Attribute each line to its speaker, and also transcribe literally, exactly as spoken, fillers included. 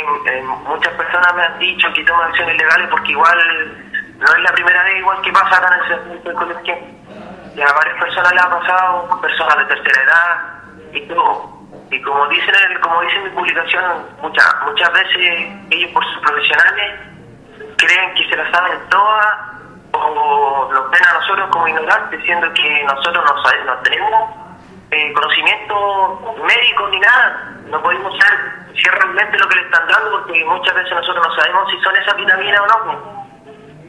Speaker 1: eh, muchas personas me han dicho que toman acciones ilegales porque igual no es la primera vez igual que pasa acá en el centro del colegio. Y a varias personas le ha pasado, personas de tercera edad y todo. Y como dicen en, como dicen en mi publicación, muchas muchas veces ellos por sus profesionales creen que se la saben todas o nos ven a nosotros como ignorantes, siendo que nosotros no, sabe, no tenemos eh, conocimiento médico ni nada. No podemos saber si es realmente lo que le están dando porque muchas veces nosotros no sabemos si son esas vitaminas o no.